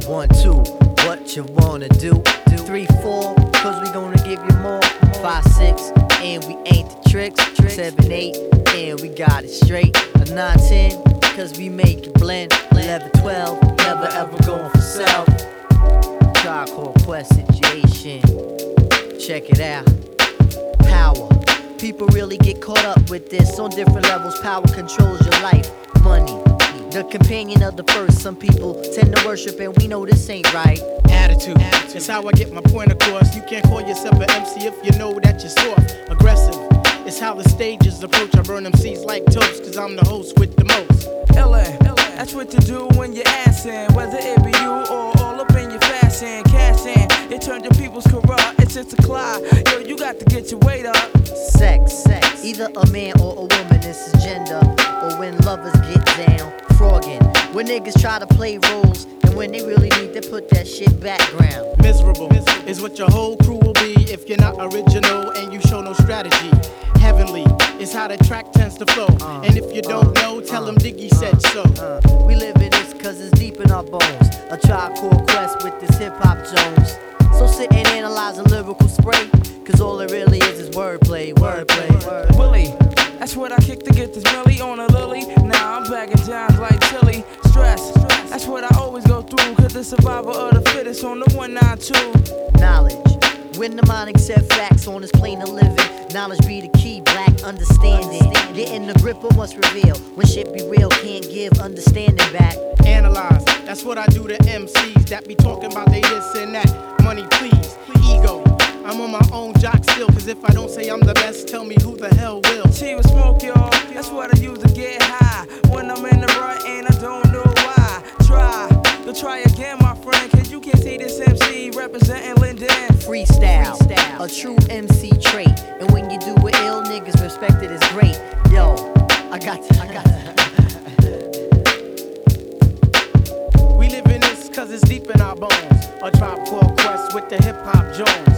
1, 2, what you wanna do? 3, 4, cause we gonna give you more. 5, 6, and we ain't the tricks. 7, 8, and we got it straight. 9, 10, cause we make it blend. 11, 12, never ever going for self. Tribe Called Quest situation. Check it out. Power. People really get caught up with this on different levels. Power controls your life. Money, the companion of the first. Some people tend to worship and we know this ain't right. Attitude, it's how I get my point across. You can't call yourself an MC if you know that you're soft. Aggressive, it's how the stages approach. I burn MCs like toast, cause I'm the host with the most. LA, that's what you do when you're assin'. Whether it be you or all up in your fashion. Cash in, it turned your people's corrupt. It's just a clock, yo, you got to get your weight up. Sex, either a man or a woman, this is gender. Or when lovers get down, frogging. When niggas try to play roles, and when they really need to put that shit background. Miserable is what your whole crew will be if you're not original and you show no strategy. Heavenly is how the track tends to flow. And if you don't know, tell them Diggy said so. We live in this cause it's deep in our bones. A Tribe Called Quest with this hip-hop Jones. So sit and analyze a lyrical spray, cause all it really is wordplay. Willie, that's what I kick to get this Millie on a lily. Now I'm bagging jams like chili. Stress, that's what I always go through, cause the survival of the fittest on the 192. Knowledge, when the mind accept facts on this plane of living. Knowledge be the key, black understanding. Getting the grip on what's revealed. When shit be real, can't give understanding back. Analyze, that's what I do to MCs that be talking about they this and that. Money please, ego, I'm on my own jock still, cause if I don't say I'm the best, tell me who the hell will. Cheap with smoke, y'all, that's what I use to get high. When I'm in the rut and I don't know why. Try again, my friend, cause you can't see this MC representing Linden. Freestyle, a true MC trait. And when you do it ill, niggas respect it as great. Yo, I got We live in this cause it's deep in our bones. A Tribe Called Quest with the hip hop Jones.